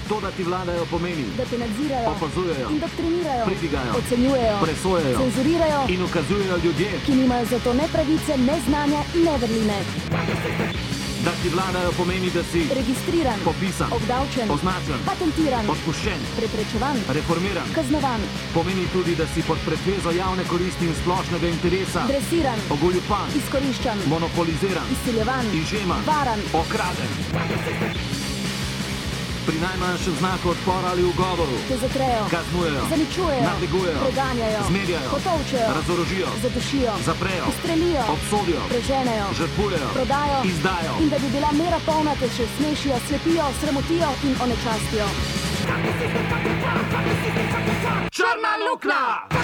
To, da ti vladajo, pomeni, da te nadzirajo, opazujejo, indoktrinirajo, pridigajo, ocenjujejo, presojajo, cenzurirajo in ukazujejo ljudje, ki nimajo za to ne pravice, ne znanja in ne vrline. Da ti vladajo, pomeni, da si registriran, popisan, obdavčen, označen, patentiran, odpuščen, preprečevan, reformiran. kaznovan, Pomeni tudi, da si pod pretvezo javne koristi in splošnega interesa dresiran, ogoljupan, izkoriščan, monopoliziran, izsiljevan, izžeman, varan, okraden. Pri najmanjšem znaku odpora ali ugovoru te zatrejo, kaznujejo, zaničujejo, nadlegujejo, preganjajo, zmerjajo, potolčejo, razorožijo, zadušijo, zaprejo, ustrelijo, obsodijo, preženejo, žrtvujejo, prodajo, izdajo. in da bi bila mera polna, te še smešijo, slepijo, sramotijo in onečastijo. Črna luknja!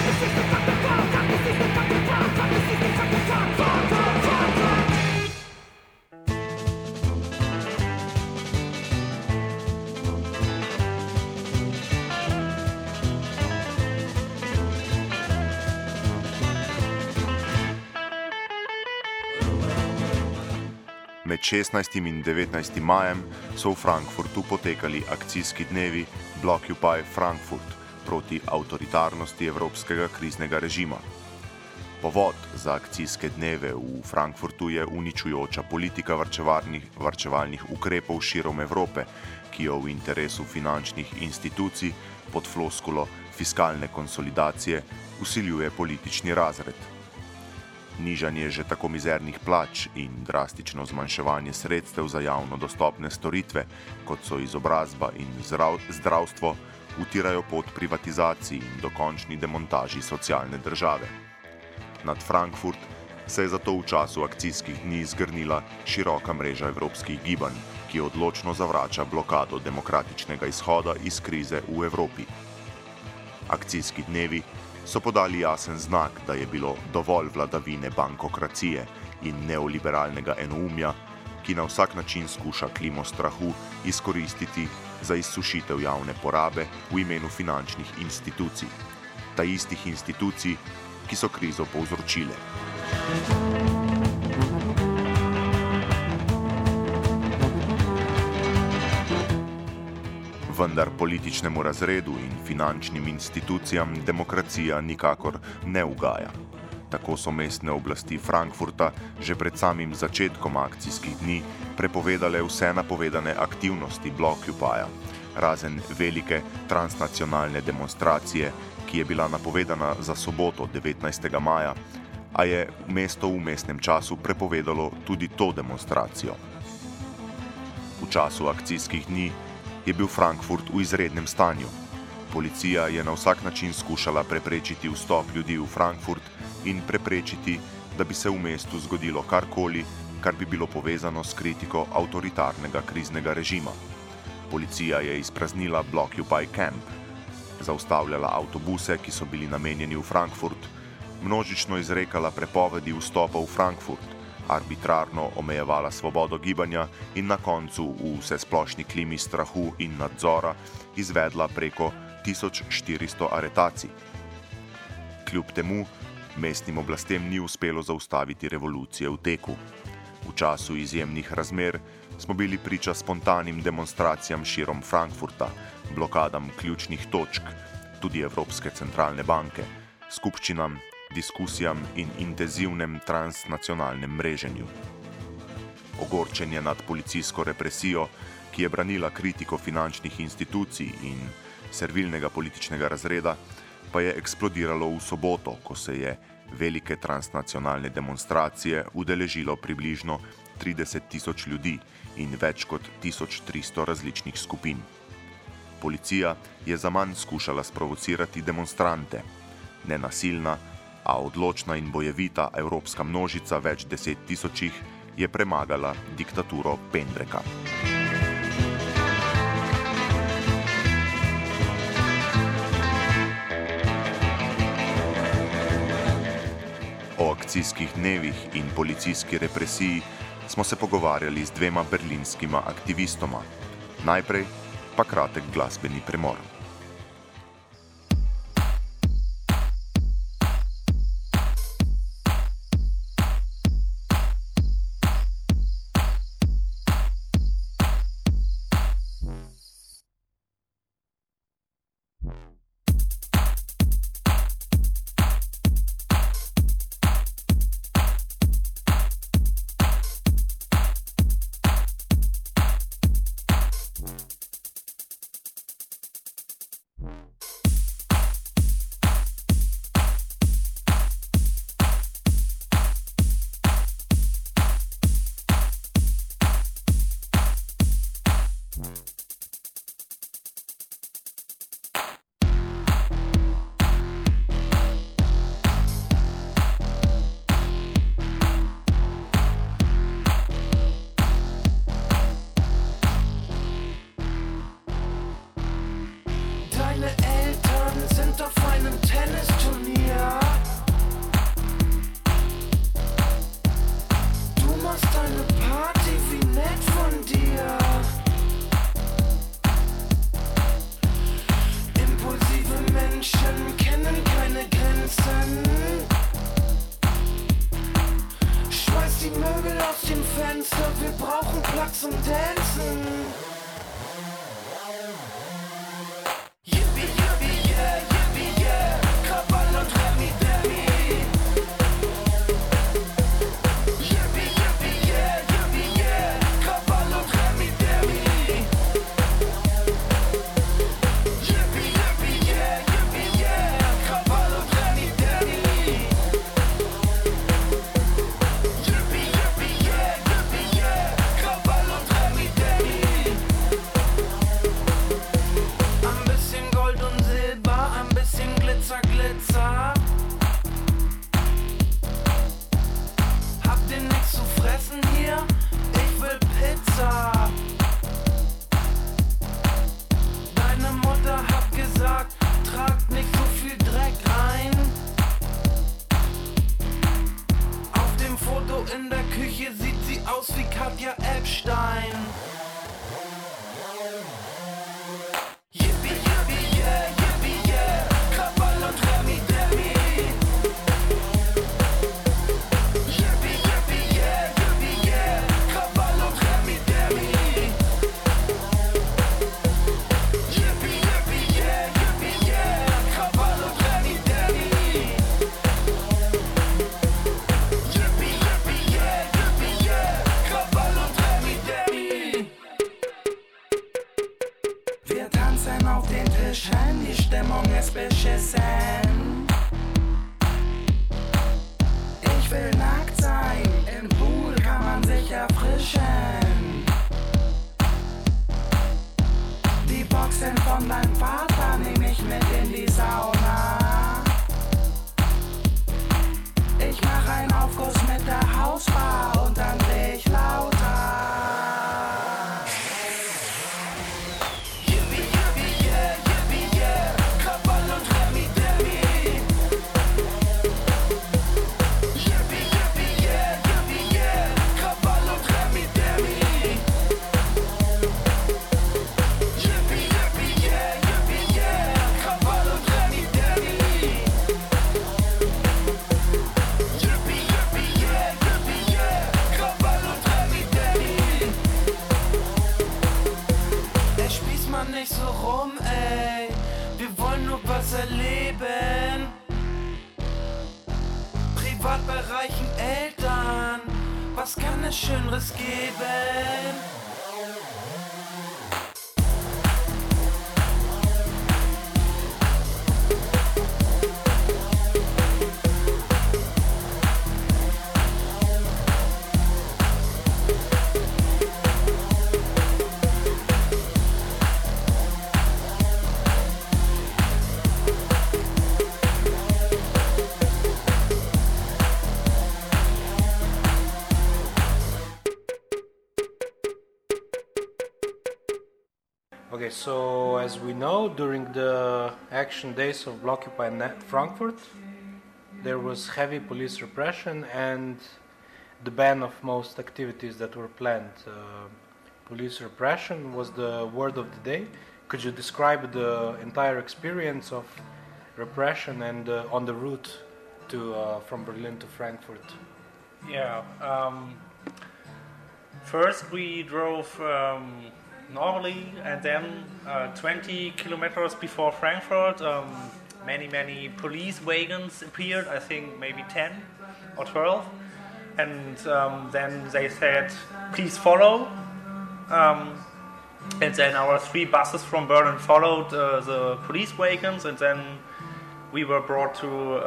Med 16. in 19. majem so v Frankfurtu potekali akcijski dnevi Blockupy Frankfurt proti avtoritarnosti evropskega kriznega režima. Povod za akcijske dneve v Frankfurtu je uničujoča politika varčevalnih ukrepov širom Evrope, ki jo v interesu finančnih institucij pod floskulo fiskalne konsolidacije vsiljuje politični razred. Nižanje že tako mizernih plač in drastično zmanjševanje sredstev za javno dostopne storitve, kot so izobrazba in zdravstvo, utirajo pot privatizaciji in dokončni demontaži socialne države. Nad Frankfurt se je zato v času akcijskih dni zgrnila široka mreža evropskih gibanj, ki odločno zavrača blokado demokratičnega izhoda iz krize v Evropi. Akcijski dnevi so podali jasen znak, da je bilo dovolj vladavine bankokracije in neoliberalnega enoumja, ki na vsak način skuša klimo strahu izkoristiti za izsušitev javne porabe v imenu finančnih institucij, ta istih institucij, ki so krizo povzročile. Vendar političnemu razredu in finančnim institucijam demokracija nikakor ne ugaja. Tako so mestne oblasti Frankfurta že pred samim začetkom akcijskih dni prepovedale vse napovedane aktivnosti Blockupyja, razen velike transnacionalne demonstracije, ki je bila napovedana za soboto 19. maja, a je mesto v mestnem času prepovedalo tudi to demonstracijo. V času akcijskih dni je bil Frankfurt v izrednem stanju. Policija je na vsak način skušala preprečiti vstop ljudi v Frankfurt in preprečiti, da bi se v mestu zgodilo karkoli, kar bi bilo povezano s kritiko avtoritarnega kriznega režima. Policija je izpraznila Blockupy Camp, zaustavljala avtobuse, ki so bili namenjeni v Frankfurt, množično izrekala prepovedi vstopa v Frankfurt, arbitrarno omejevala svobodo gibanja in na koncu v vsesplošni klimi strahu in nadzora izvedla preko 1400 aretacij. Kljub temu, mestnim oblastem ni uspelo zaustaviti revolucije v teku. V času izjemnih razmer smo bili priča spontanim demonstracijam širom Frankfurta, blokadam ključnih točk, tudi Evropske centralne banke, skupščinam, diskusijam in intenzivnem transnacionalnem mreženju. Ogorčenje nad policijsko represijo, ki je branila kritiko finančnih institucij in servilnega političnega razreda, pa je eksplodiralo v soboto, ko se je velike transnacionalne demonstracije udeležilo približno 30.000 ljudi in več kot 1300 različnih skupin. Policija je zaman skušala sprovocirati demonstrante. Nenasilna, a odločna in bojevita evropska množica več 10.000 je premagala diktaturo Pendreka. O akcijskih dnevih in policijski represiji smo se pogovarjali z dvema berlinskima aktivistoma. Najprej pa kratek glasbeni premor. Okay, so as we know, during the action days of Blockupy Frankfurt, there was heavy police repression and the ban of most activities that were planned. Police repression was the word of the day. Could you describe the entire experience of repression and on the route to from Berlin to Frankfurt? Yeah. First we drove normally, and then 20 kilometers before Frankfurt, many police wagons appeared. I think maybe 10 or 12, and then they said, "Please follow." And then our 3 buses from Berlin followed the police wagons, and then we were brought to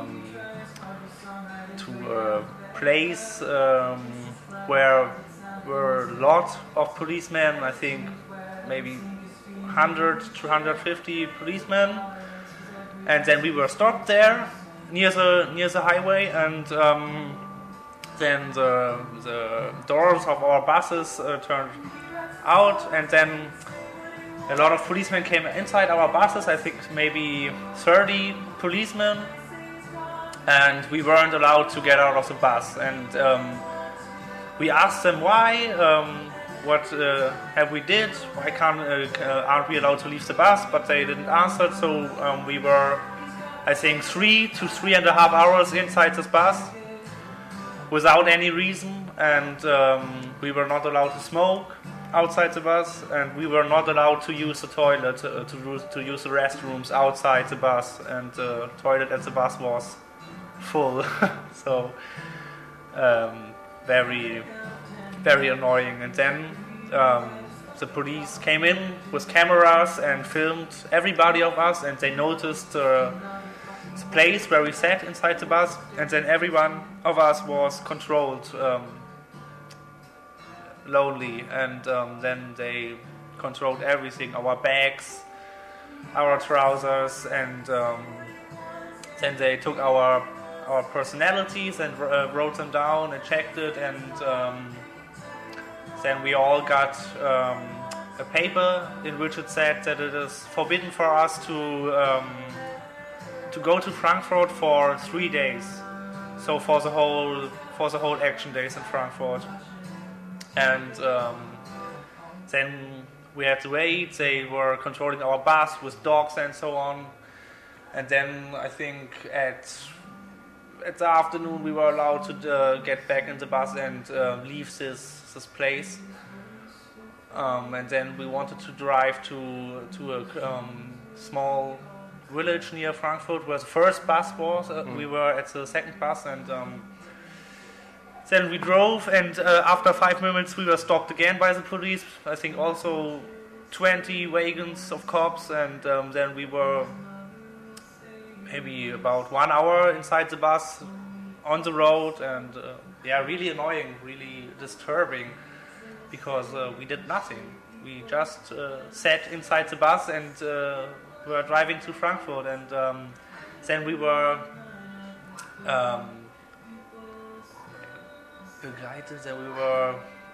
a place where were a lot of policemen. I think maybe 100 to 150 policemen, and then we were stopped there near the highway, and then the doors of our buses turned out, and then a lot of policemen came inside our buses, I think maybe 30 policemen, and we weren't allowed to get out of the bus. And we asked them why, what have we did, why aren't we allowed to leave the bus, but they didn't answer, so we were, I think, 3 to 3.5 hours inside this bus without any reason, and we were not allowed to smoke outside the bus, and we were not allowed to use the toilet, to use the restrooms outside the bus, and the toilet at the bus was full. So very, very annoying. And then the police came in with cameras and filmed everybody of us, and they noticed the place where we sat inside the bus, and then every one of us was controlled lonely, and then they controlled everything, our bags, our trousers, and then they took our personalities and wrote them down and checked it, and then we all got a paper in which it said that it is forbidden for us to go to Frankfurt for 3 days, so for the whole action days in Frankfurt. And then we had to wait. They were controlling our bus with dogs and so on. And then I think at the afternoon we were allowed to get back in the bus and leave this place. And then we wanted to drive to a small village near Frankfurt where the first bus was. We were at the second bus, and then we drove, and after 5 minutes we were stopped again by the police. I think also 20 wagons of cops, and then we were maybe about 1 hour inside the bus on the road, and really annoying, really disturbing, because we did nothing. We just sat inside the bus and were driving to Frankfurt, and then we were and we were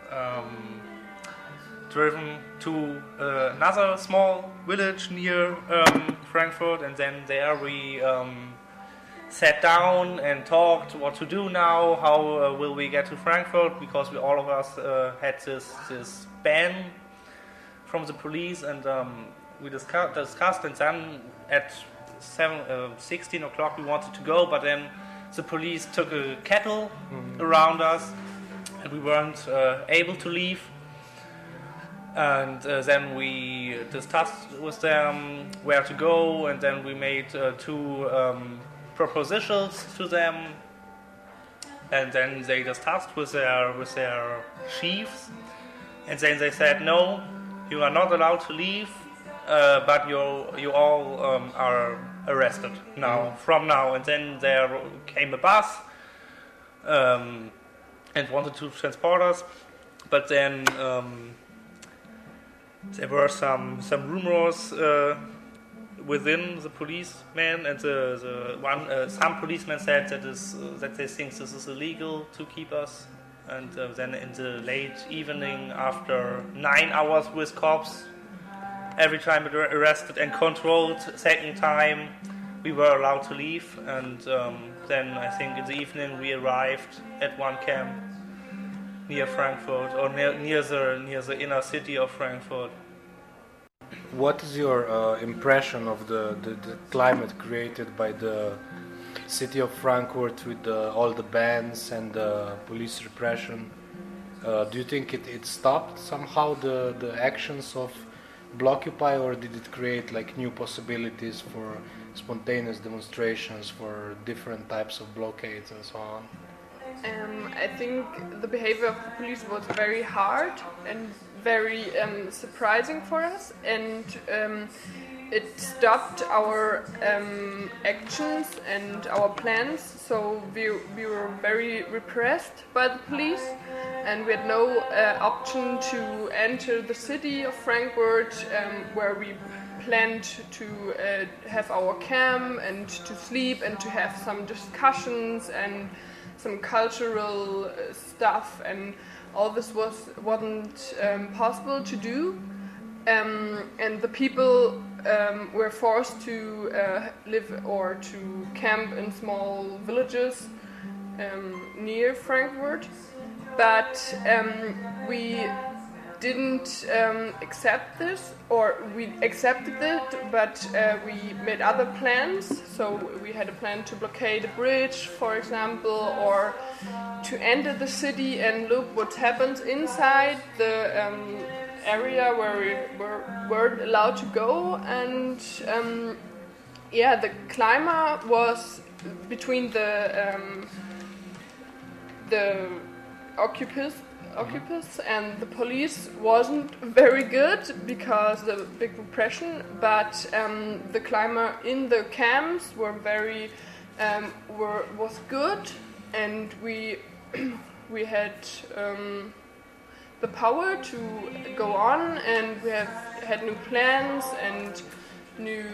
driven to another small village near Frankfurt, and then there we sat down and talked what to do now, how will we get to Frankfurt, because all of us had this ban from the police, and we discussed, and then at 16 o'clock we wanted to go, but then the police took a kettle around us, and we weren't able to leave. And then we discussed with them where to go, and then we made 2 propositions to them, and then they discussed with their chiefs, and then they said, no, you are not allowed to leave, but you all are arrested now, from now. And then there came a bus and wanted to transport us, but then there were some rumors within the policemen, and some policemen said that they think this is illegal to keep us. And then in the late evening, after 9 hours with cops, every time we were arrested and controlled, second time we were allowed to leave. And then I think in the evening we arrived at one camp near Frankfurt, or near the inner city of Frankfurt. What is your impression of the climate created by the city of Frankfurt with all the bans and the police repression? Do you think it stopped somehow the actions of Blockupy, or did it create like new possibilities for spontaneous demonstrations, for different types of blockades and so on? I think the behavior of the police was very hard and very surprising for us, and it stopped our actions and our plans. So we were very repressed by the police, and we had no option to enter the city of Frankfurt, where we planned to have our camp and to sleep and to have some discussions and some cultural stuff, and all this wasn't possible to do. And the people were forced to live or to camp in small villages near Frankfurt. But we didn't accept this, or we accepted it, but we made other plans. So we had a plan to blockade a bridge, for example, or to enter the city and look what happens inside the area where we weren't allowed to go. And the climate was between the occupants and the police wasn't very good because of the big repression, but the climate in the camps were very was good, and we had the power to go on, and we had new plans and new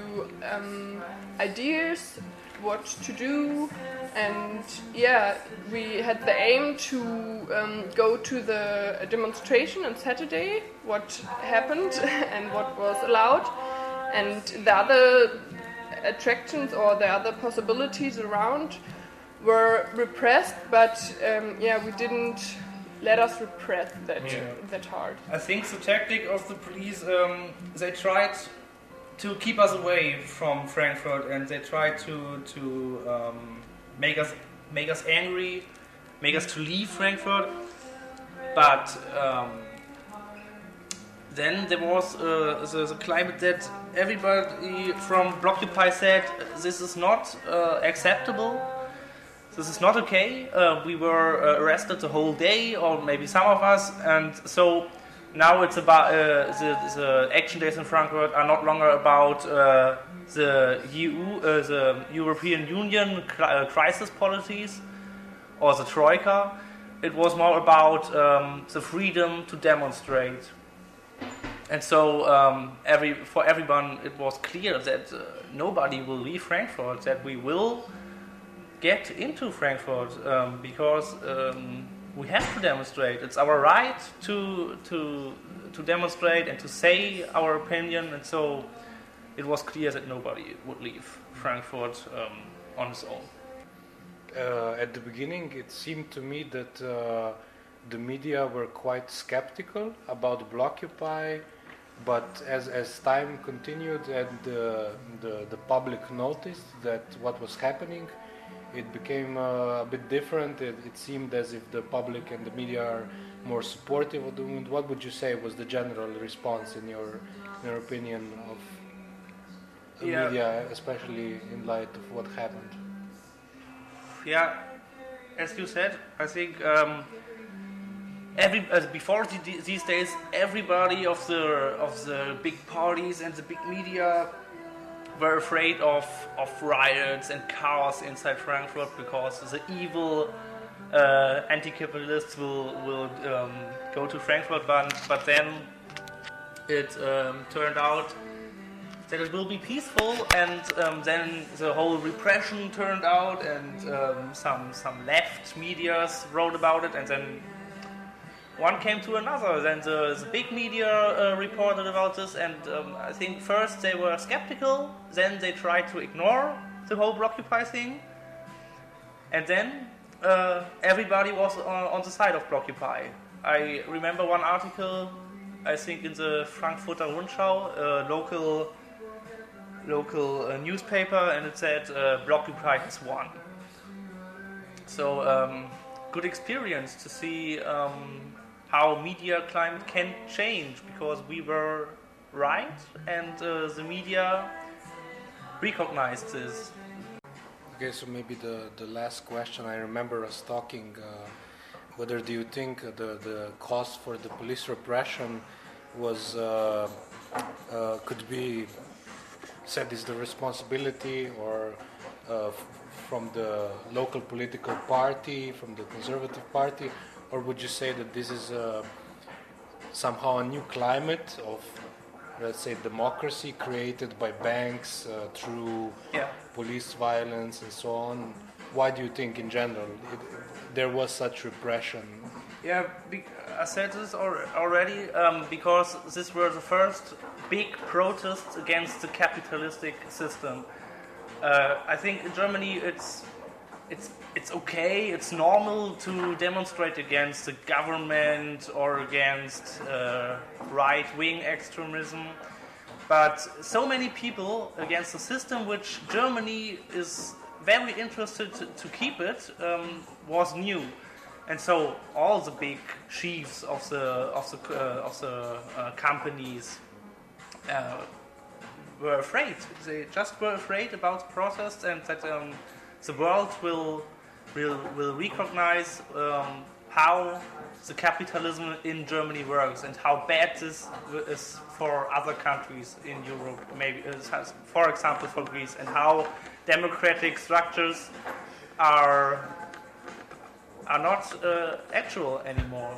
ideas what to do. And we had the aim to go to the demonstration on Saturday, what happened and what was allowed, and the other attractions or the other possibilities around were repressed, but we didn't let us repress that hard. I think the tactic of the police, they tried to keep us away from Frankfurt, and they tried to make us angry, make us to leave Frankfurt. But then there was the climate that everybody from Blockupy said this is not acceptable. This is not okay. We were arrested the whole day, or maybe some of us, and so now it's about the action days in Frankfurt are not longer about the EU, the European Union crisis policies, or the Troika. It was more about the freedom to demonstrate. And so for everyone it was clear that nobody will leave Frankfurt, that we will get into Frankfurt because we have to demonstrate. It's our right to demonstrate and to say our opinion, and so it was clear that nobody would leave Frankfurt on its own. At the beginning, it seemed to me that the media were quite skeptical about Blockupy, but as time continued and the public noticed that what was happening, it became a bit different. It seemed as if the public and the media are more supportive of the movement. What would you say was the general response, in your opinion, of the media, especially in light of what happened? Yeah, as you said, I think before these days, everybody of the big parties and the big media were afraid of riots and chaos inside Frankfurt, because the evil anti-capitalists will go to Frankfurt. But then it turned out that it will be peaceful, and then the whole repression turned out, and some left medias wrote about it, and then one came to another. Then the big media reported about this, and I think first they were skeptical, then they tried to ignore the whole Blockupy thing, and then everybody was on the side of Blockupy. I remember one article, I think in the Frankfurter Rundschau, local newspaper, and it said Blockupy has won. So good experience to see how media climate can change, because we were right and the media recognized this. Okay, so maybe the last question. I remember us talking, whether do you think the cause for the police repression was could be said is the responsibility or from the local political party, from the Conservative Party, or would you say that this is somehow a new climate of, let's say, democracy created by banks through police violence and so on? Why do you think in general there was such repression? Yeah, I said this already because this were the first big protests against the capitalistic system. I think in Germany it's okay, it's normal to demonstrate against the government or against right-wing extremism, but so many people against the system, which Germany is very interested to keep it, was new. And so all the big chiefs of the companies were afraid. They just were afraid about the protests and that the world will recognize how the capitalism in Germany works and how bad this is for other countries in Europe, maybe for example for Greece, and how democratic structures are not actual anymore.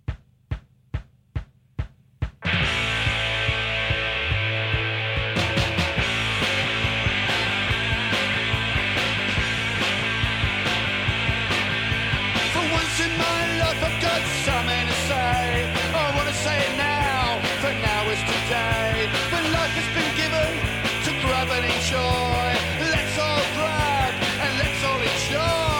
For once in my life I've got something to say. I want to say it now, for now is today. When life has been given to grab and enjoy, let's all grab and let's all enjoy.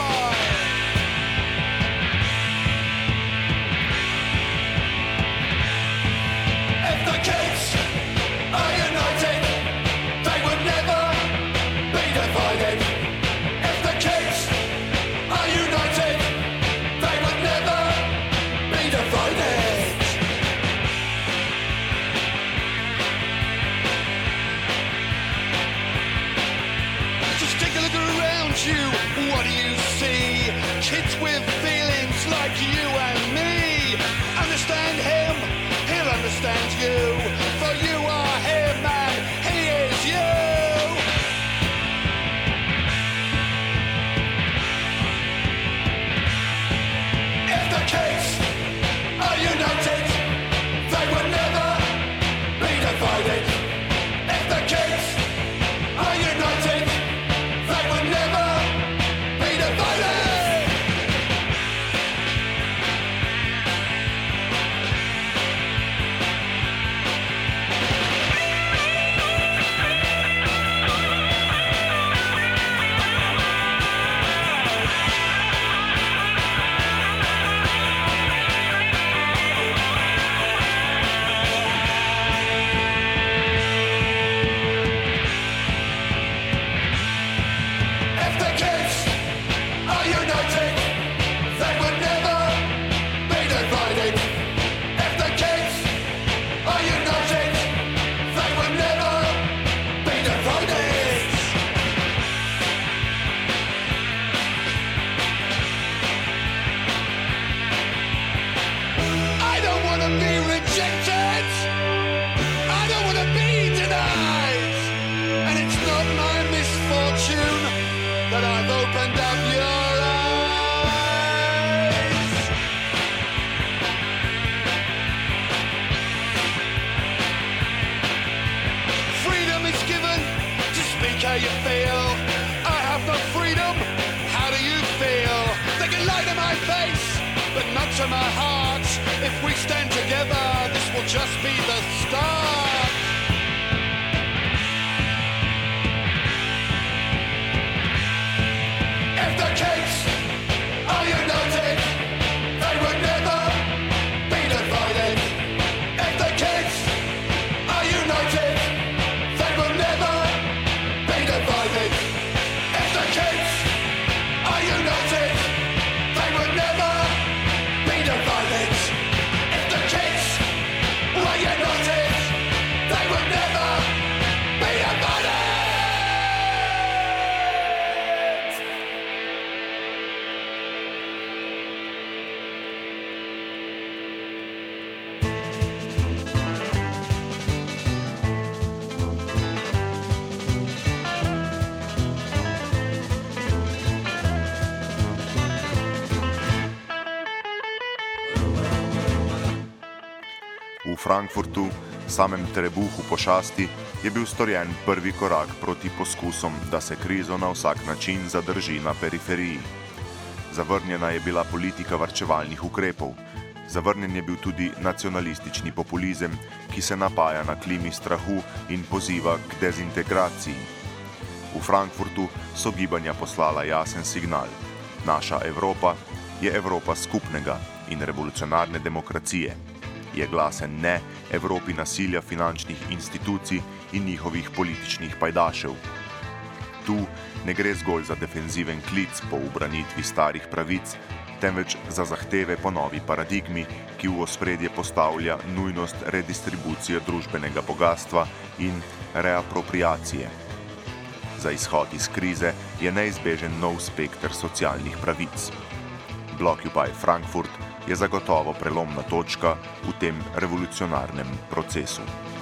What do you see? Kids with feelings like you and me. Understand him, he'll understand you. For you are him and he is you. If the kids are united, they will never be divided. If the kids are united, they will never be divided. If the kids are united, they will never be divided. If the kids are united, they will never be divided. I don't want to be rejected. I don't want to be denied. And it's not my misfortune that I've opened up your eyes. Freedom is given to speak how you feel. I have no freedom. How do you feel? They can lie to my face, but not to my heart. If we stand together, this will just be the start. If the kids are united, they will never be divided. If the kids are united, they will never be divided. If the kids are united, they will never be divided. If the kids are united, Frankfurtu, samem trebuhu pošasti, je bil storjen prvi korak proti poskusom, da se krizo na vsak način zadrži na periferiji. Zavrnjena je bila politika varčevalnih ukrepov. Zavrnjen je bil tudi nacionalistični populizem, ki se napaja na klimi strahu in poziva k dezintegraciji. V Frankfurtu so gibanja poslala jasen signal. Naša Evropa je Evropa skupnega in revolucionarne demokracije. Je glasen ne Evropi nasilja finančnih institucij in njihovih političnih pajdašev. Tu ne gre zgolj za defenziven klic po ubranitvi starih pravic, temveč za zahteve po novi paradigmi, ki v ospredje postavlja nujnost redistribucije družbenega bogatstva in reapropriacije. Za izhod iz krize je neizbežen nov spekter socialnih pravic. Blockupy Frankfurt je zagotovo prelomna točka v tem revolucionarnem procesu.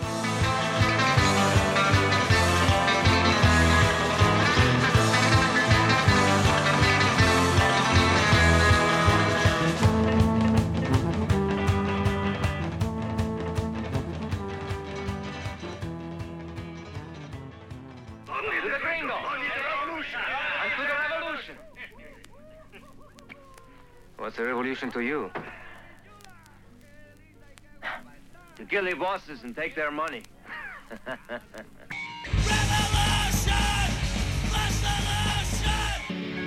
What's a revolution to you? To kill the bosses and take their money.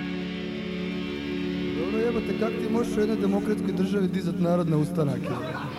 Dobro jebate, kak ti možeš u jednoj demokratskoj državi dizat narod na ustanak?